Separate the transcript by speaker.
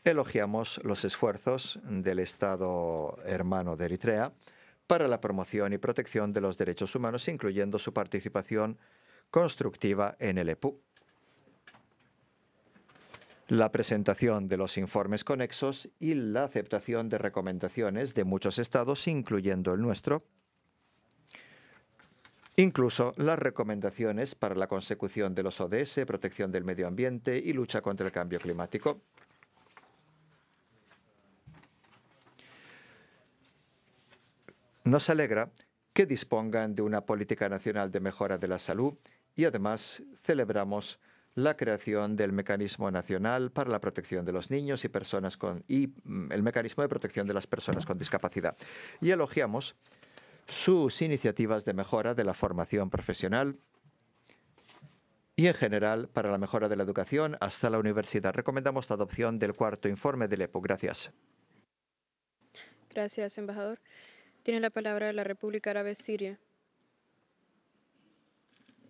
Speaker 1: Elogiamos los esfuerzos del Estado hermano de Eritrea para la promoción y protección de los derechos humanos, incluyendo su participación constructiva en el EPU. La presentación de los informes conexos y la aceptación de recomendaciones de muchos estados, incluyendo el nuestro, incluso las recomendaciones para la consecución de los ODS, protección del medio ambiente y lucha contra el cambio climático. Nos alegra que dispongan de una política nacional de mejora de la salud y además celebramos la creación del Mecanismo Nacional para la Protección de los Niños y el Mecanismo de Protección de las Personas con Discapacidad. Y elogiamos sus iniciativas de mejora de la formación profesional y en general para la mejora de la educación hasta la universidad. Recomendamos la adopción del cuarto informe del EPO. Gracias.
Speaker 2: Gracias, embajador. Tiene la palabra la República Árabe Siria.